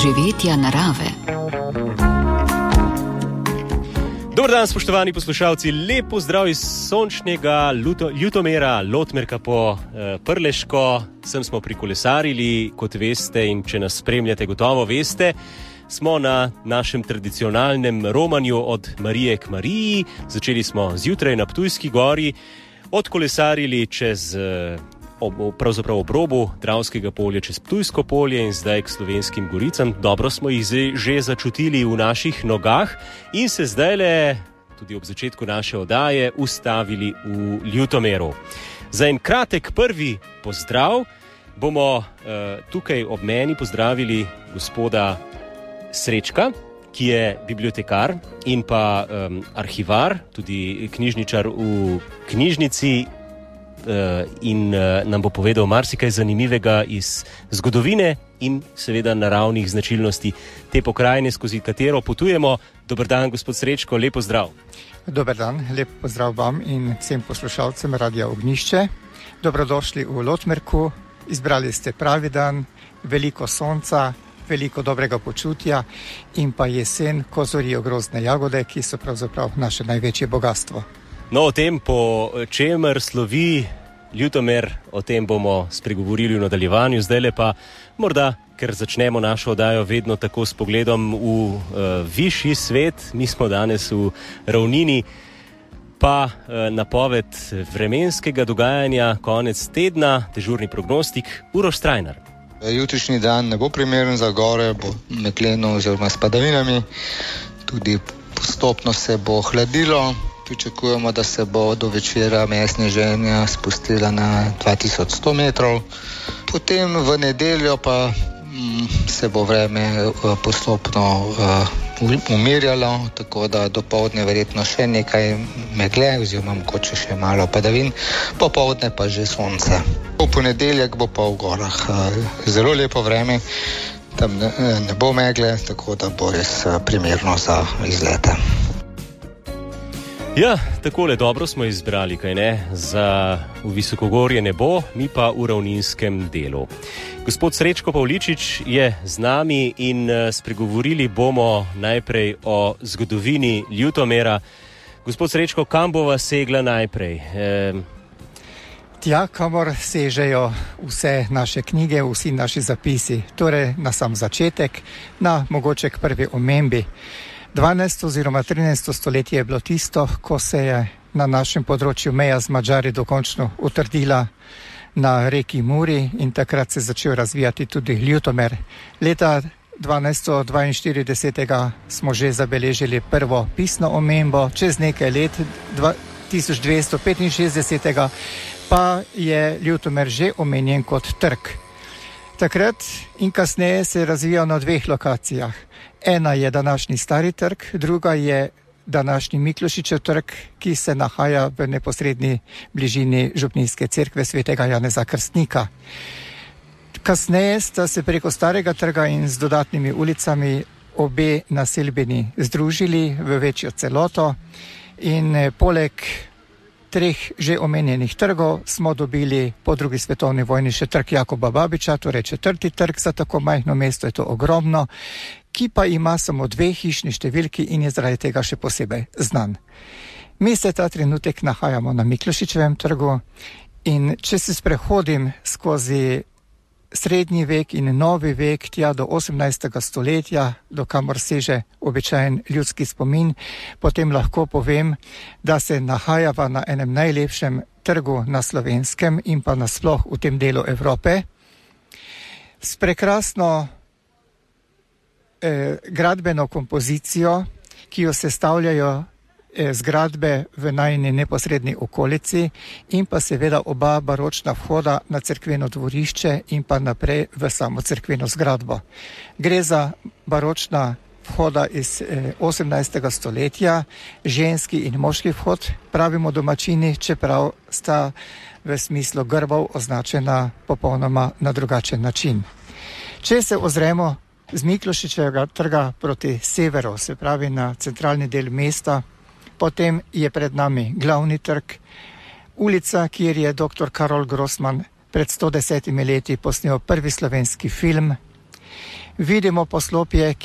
doživetja narave. Dober dan, spoštovani poslušalci, lep pozdrav iz sončnega Ljutomera, Lotmerka po Prleško. Sem smo prikolesarili, kot veste, in če nas spremljate, gotovo veste, smo na našem tradicionalnem romanju od Marije k Mariji. Začeli smo zjutraj na Ptujski gori, odkolesarili čez pravzaprav ob robu Dravskega polja čez Ptujsko polje in zdaj k Slovenskim goricam. Dobro smo jih že začutili v naših nogah in se zdajle, tudi ob začetku naše oddaje, ustavili v Ljutomeru. Za en kratek prvi pozdrav bomo tukaj ob meni pozdravili gospoda Srečka, ki je bibliotekar in pa arhivar, tudi knjižničar v knjižnici, in nam bo povedal marsikaj zanimivega iz zgodovine in seveda naravnih značilnosti te pokrajine, skozi katero potujemo. Dober dan, gospod Srečko, lep pozdrav. Dober dan, lep pozdrav vam in vsem poslušalcem Radia Ognjišče. Dobrodošli v Lotmerku, izbrali ste pravi dan, veliko sonca, veliko dobrega počutja in pa jesen, ko zorijo grozne jagode, ki so pravzaprav naše največje bogatstvo. No, o tem, po čemer slovi Ljutomer, o tem bomo spregovorili v nadaljevanju. Zdajle pa morda, ker začnemo našo oddajo vedno tako s pogledom v višji svet, mi smo danes v ravnini, pa napoved vremenskega dogajanja konec tedna, dežurni prognostik, Uroš Strajnar. Jutrišnji dan ne bo primeren za gore, bo megleno oziroma s padavinami, tudi postopno se bo hladilo. Pričakujemo, da se bo do večera meja sneženja spustila na 2100 metrov. Potem v nedeljo pa se bo vreme postopno umirjalo, tako da dopoldne verjetno še nekaj megle oziroma mogoče še malo padavin, popoldne pa že sonce. V ponedeljek bo pa v gorah zelo lepo vreme, tam ne bo megle, tako da bo res primerno za izlete. Ja, takole dobro smo izbrali, kaj ne, za v visokogorje ne bo, mi pa v ravninskem delu. Gospod Srečko Pavličič je z nami in spregovorili bomo najprej o zgodovini Ljutomera. Gospod Srečko, kam bova segla najprej? Tja, kamor sežejo vse naše knjige, vsi naši zapisi, torej na sam začetek, na mogoče k prvi omembi. 12. oziroma 13. stoletje je bilo tisto, ko se je na našem področju meja z Madžari dokončno utrdila na reki Muri in takrat se je začel razvijati tudi Ljutomer. Leta 1242. smo že zabeležili prvo pisno omembo, čez nekaj let, 1265. pa je Ljutomer že omenjen kot trg. Takrat in kasneje se je razvijal na dveh lokacijah. Ena je današnji Stari trg, druga je današnji Miklošičev trg, ki se nahaja v neposredni bližini župnijske cerkve svetega Janeza Krstnika. Kasneje sta se preko Starega trga in z dodatnimi ulicami obe naselbini združili v večjo celoto in poleg treh že omenjenih trgov smo dobili po drugi svetovni vojni še trg Jakoba Babiča, torej četrti trg za tako majhno mesto, je to ogromno, ki pa ima samo dve hišni številki in je zaradi tega še posebej znan. Mi se ta trenutek nahajamo na Miklošičevem trgu in če se sprehodim skozi srednji vek in novi vek tja do 18. stoletja, do kamor seže običajen ljudski spomin, potem lahko povem, da se nahajava na enem najlepšem trgu na Slovenskem in pa nasploh v tem delu Evrope s prekrasno gradbeno kompozicijo, ki jo sestavljajo zgradbe v najni neposredni okolici in pa seveda oba baročna vhoda na cerkveno dvorišče in pa naprej v samo cerkveno zgradbo. Gre za baročna vhoda iz 18. stoletja, ženski in moški vhod, pravimo domačini, čeprav sta v smislu grbov označena popolnoma na drugačen način. Če se ozremo z Miklošičevega trga proti severu, se pravi na centralni del mesta, potem je pred nami glavni trg, ulica, kjer je dr. Karol Grossman pred 110 leti posnel prvi slovenski film. vidimo poslopje,